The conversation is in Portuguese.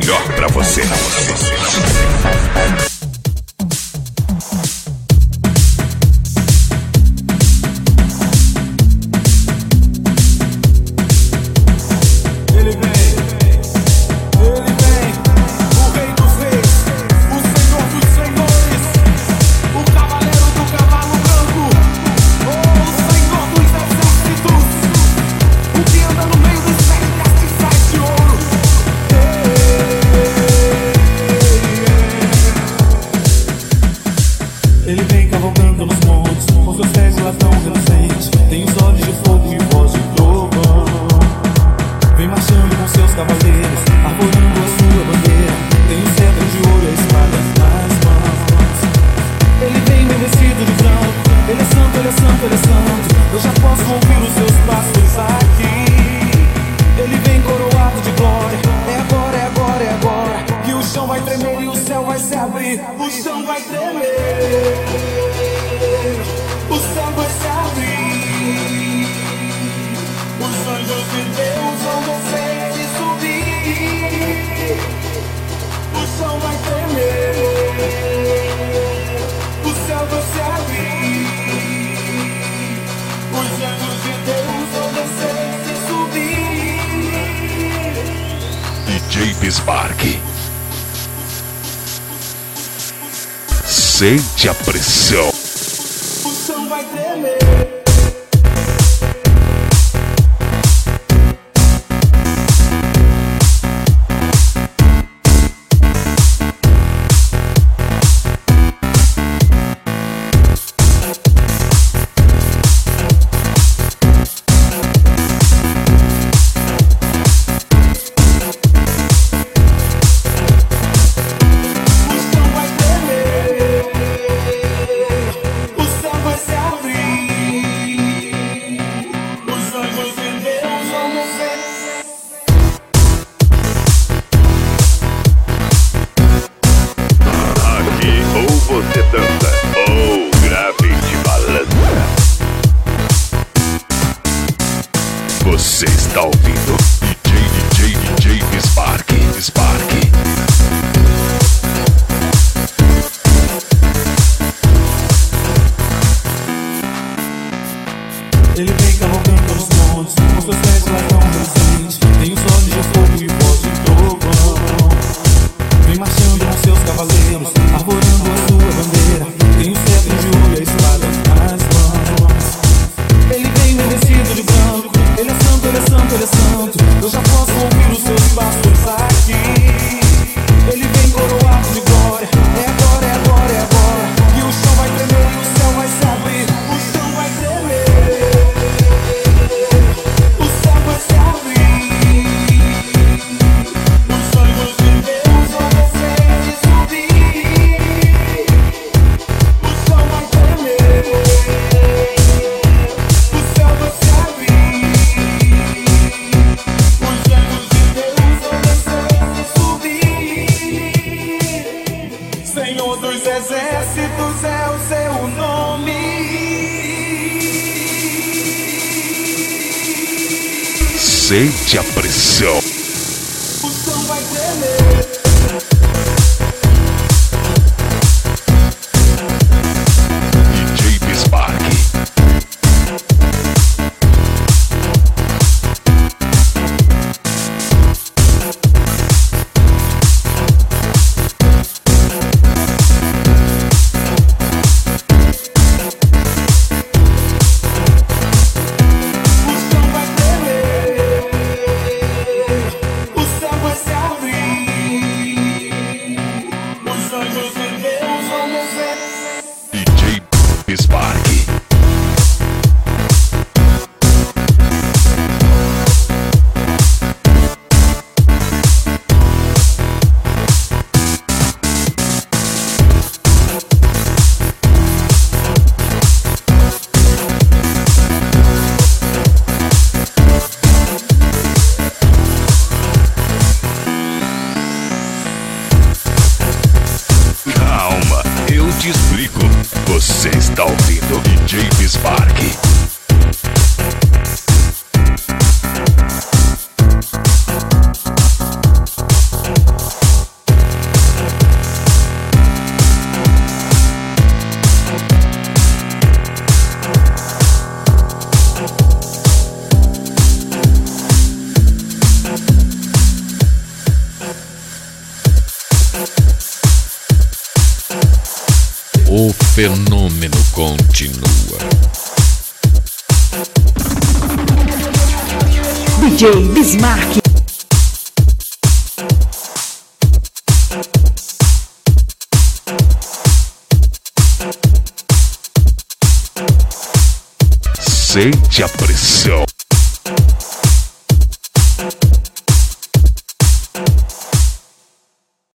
melhor pra você. Sente a pressão. O chão vai tremer. Você está ouvindo DJ Spark. Ele vem cavalgando nos montes, com seus pés lá tão recentes. Tem os olhos de fogo e voz de trovão. Vem marchando com seus cavaleiros, arvorando a sua bandeira. Tem o cetro de ouro e a espada nas mãos. Ele vem vestido de branco. Ele é santo, ele é santo, ele é santo. Eu já posso ouvir os seus passos aqui. Ele vem coroado de glória. É agora, é agora, é agora. E o chão vai tremer e o céu vai se abrir. O chão vai tremer. O céu vai se abrir. Os sonhos de Deus vão descer e subir. O chão vai tremer. O céu vai se abrir. Os anjos de Deus vão descer e subir. Senhor dos exércitos é o seu nome. Sente a pressão. O chão vai tremer. DJ Spark. O céu vai se abrir. Os anjos de Deus vão descer. DJ Spark. Calma, eu te explico. Você está ouvindo DJ Spark. O fenômeno continua. DJ Bismarck. Sente a pressão.